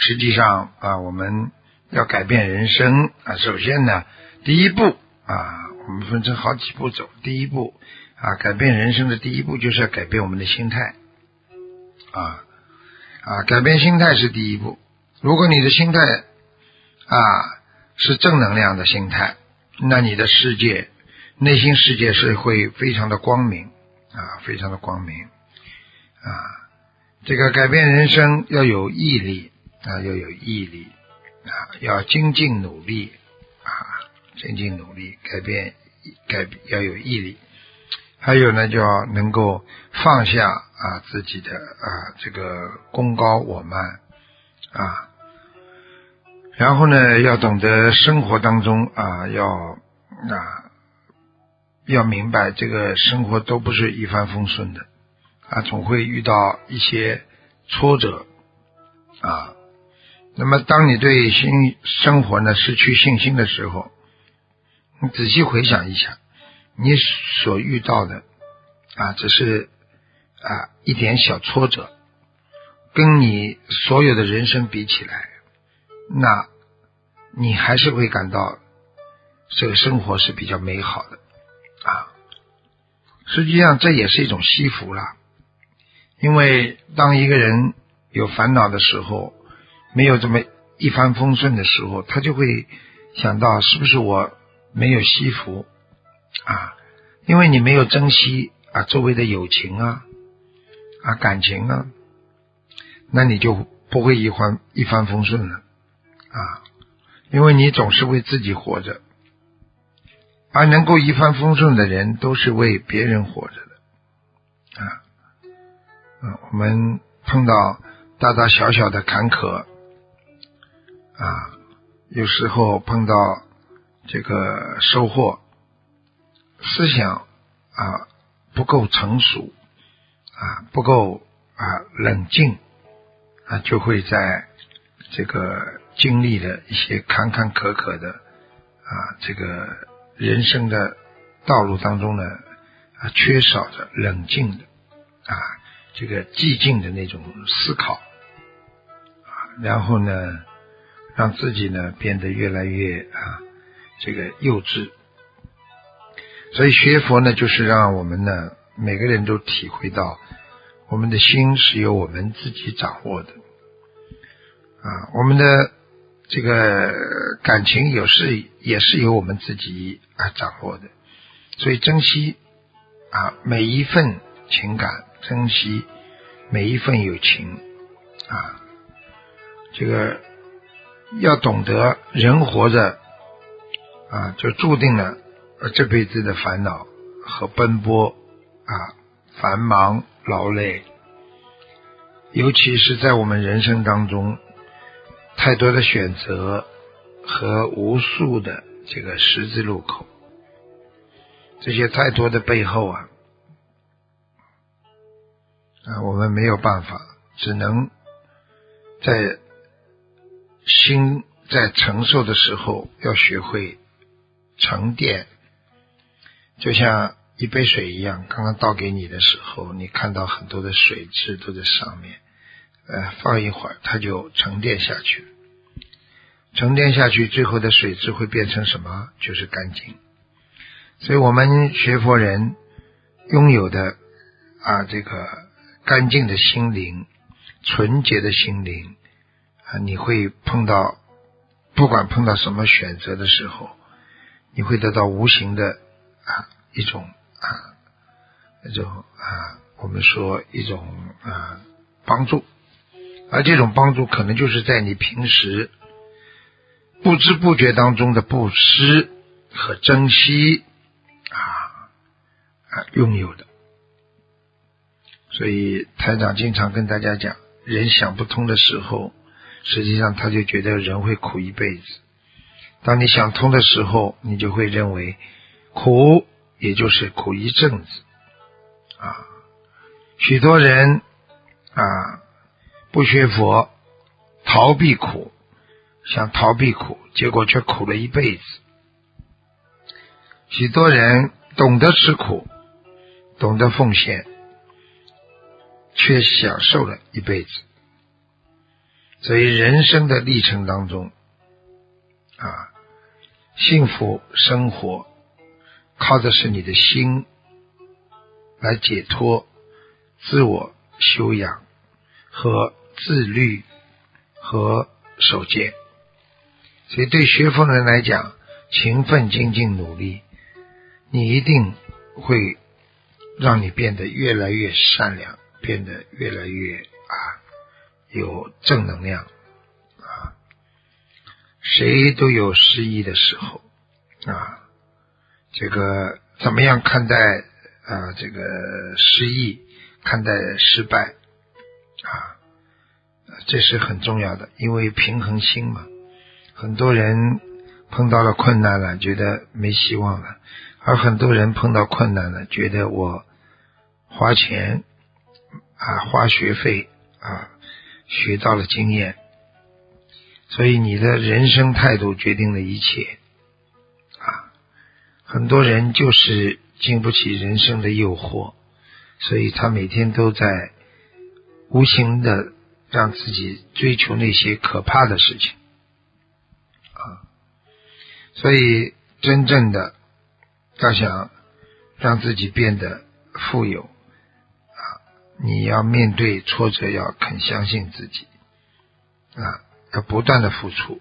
实际上我们要改变人生首先呢，第一步我们分成好几步走。第一步改变人生的第一步就是要改变我们的心态改变心态是第一步。如果你的心态是正能量的心态，那你的世界内心世界是会非常的光明非常的光明这个改变人生要有毅力要有毅力要精进努力精进努力改变要有毅力。还有呢，就要能够放下自己的这个功高我慢然后呢，要懂得生活当中要明白这个生活都不是一帆风顺的总会遇到一些挫折那么当你对生活呢失去信心的时候，你仔细回想一下，你所遇到的只是一点小挫折，跟你所有的人生比起来，那你还是会感到这个生活是比较美好的实际上这也是一种惜福了。因为当一个人有烦恼的时候，没有这么一帆风顺的时候，他就会想到是不是我没有惜福因为你没有珍惜周围的友情感情那你就不会一帆风顺了因为你总是为自己活着，而能够一帆风顺的人都是为别人活着的我们碰到大大小小的坎坷有时候碰到这个收获，思想不够成熟不够冷静就会在这个经历了一些坎坎坷坷的这个人生的道路当中呢缺少着冷静的这个寂静的那种思考然后呢让自己呢变得越来越这个幼稚。所以学佛呢就是让我们呢每个人都体会到我们的心是由我们自己掌握的我们的这个感情也是由我们自己掌握的。所以珍惜每一份情感，珍惜每一份友情这个要懂得人活着就注定了这辈子的烦恼和奔波繁忙劳累，尤其是在我们人生当中太多的选择和无数的这个十字路口，这些太多的背后我们没有办法，只能在心在承受的时候要学会沉淀。就像一杯水一样，刚刚倒给你的时候，你看到很多的水质都在上面放一会儿它就沉淀下去，沉淀下去最后的水质会变成什么？就是干净。所以我们学佛人拥有的这个干净的心灵，纯洁的心灵你会不管碰到什么选择的时候，你会得到无形的一种我们说一种帮助，而这种帮助可能就是在你平时不知不觉当中的布施和珍惜拥有的。所以台长经常跟大家讲，人想不通的时候，实际上他就觉得人会苦一辈子。当你想通的时候，你就会认为苦也就是苦一阵子许多人不学佛逃避苦，想逃避苦，结果却苦了一辈子。许多人懂得吃苦，懂得奉献，却享受了一辈子。 所以人生的历程当中幸福生活靠的是你的心来解脱、自我修养和自律和守戒。所以对学佛人来讲，勤奋精进努力，你一定会让你变得越来越善良，变得越来越有正能量谁都有失意的时候这个怎么样看待这个失意，看待失败这是很重要的，因为平衡心嘛。很多人碰到了困难了，觉得没希望了，而很多人碰到困难了，觉得我花钱花学费学到了经验。所以你的人生态度决定了一切很多人就是经不起人生的诱惑，所以他每天都在无形的让自己追求那些可怕的事情所以真正的要想让自己变得富有你要面对挫折，要肯相信自己要不断的付出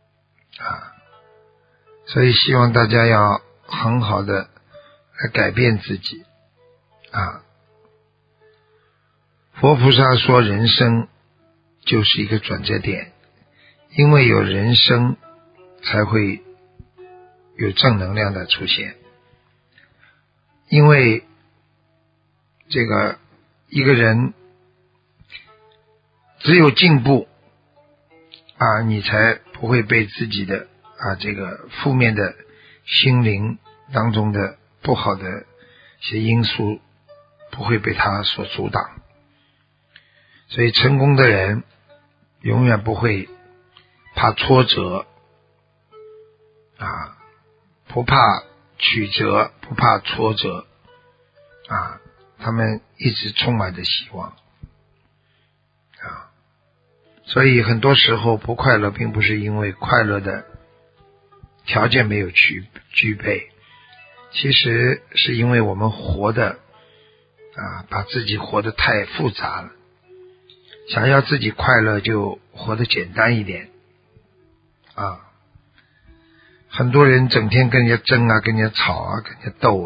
所以希望大家要很好的来改变自己佛菩萨说人生就是一个转折点，因为有人生才会有正能量的出现，因为这个一个人只有进步你才不会被自己的这个负面的心灵当中的不好的一些因素不会被他所阻挡。所以成功的人永远不会怕挫折不怕曲折，不怕挫折他们一直充满着希望所以很多时候不快乐并不是因为快乐的条件没有具备，其实是因为我们活的把自己活得太复杂了，想要自己快乐就活得简单一点很多人整天跟人家争跟人家吵跟人家斗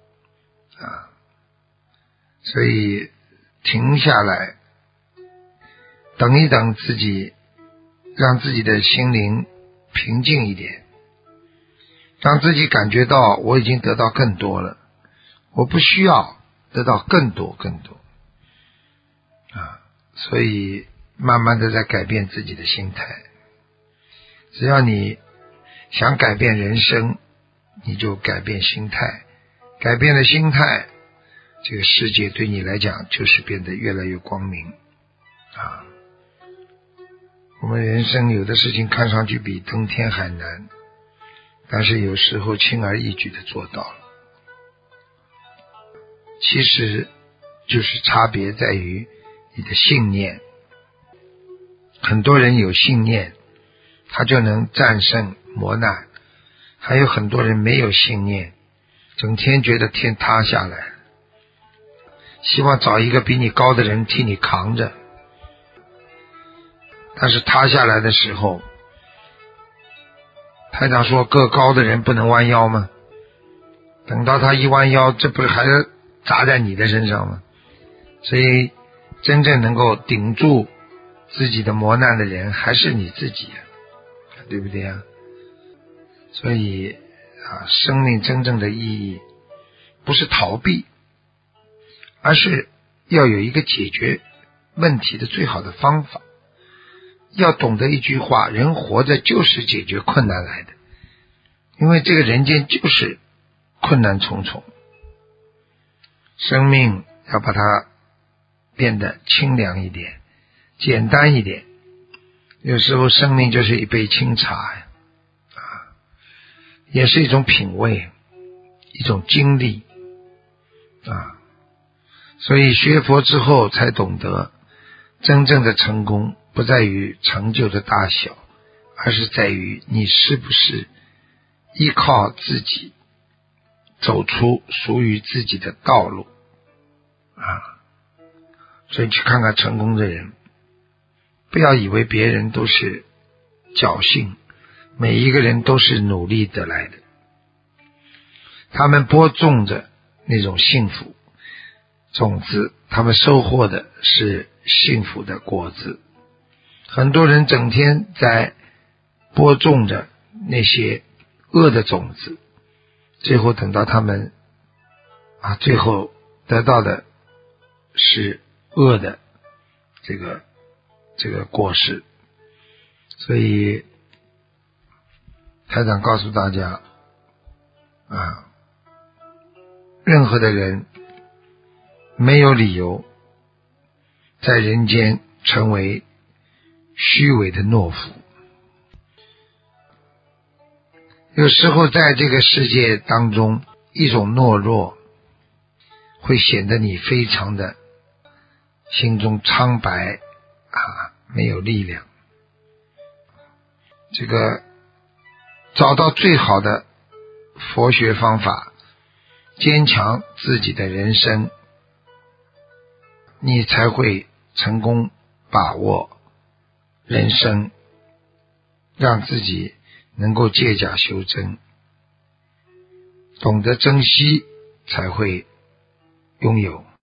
所以停下来等一等自己，让自己的心灵平静一点，让自己感觉到我已经得到更多了，我不需要得到更多所以慢慢的在改变自己的心态。只要你想改变人生，你就改变心态，改变了心态，这个世界对你来讲就是变得越来越光明我们人生有的事情看上去比登天还难，但是有时候轻而易举的做到了。其实就是差别在于你的信念。很多人有信念，他就能战胜磨难，还有很多人没有信念，整天觉得天塌下来，希望找一个比你高的人替你扛着，但是塌下来的时候，台长说个高的人不能弯腰吗？等到他一弯腰，这不是还是砸在你的身上吗？所以真正能够顶住自己的磨难的人还是你自己对不对所以生命真正的意义不是逃避，而是要有一个解决问题的最好的方法。要懂得一句话，人活着就是解决困难来的，因为这个人间就是困难重重，生命要把它变得清凉一点，简单一点。有时候生命就是一杯清茶也是一种品味，一种经历所以学佛之后才懂得真正的成功不在于成就的大小，而是在于你是不是依靠自己走出属于自己的道路啊。所以去看看成功的人，不要以为别人都是侥幸，每一个人都是努力得来的，他们播种着那种幸福种子，他们收获的是幸福的果子。很多人整天在播种着那些恶的种子，最后等到他们最后得到的是恶的这个果实。所以台长告诉大家任何的人没有理由在人间成为虚伪的懦夫。有时候在这个世界当中，一种懦弱会显得你非常的心中苍白没有力量。这个找到最好的佛学方法，坚强自己的人生，你才会成功把握人生，让自己能够借假修真，懂得珍惜才会拥有。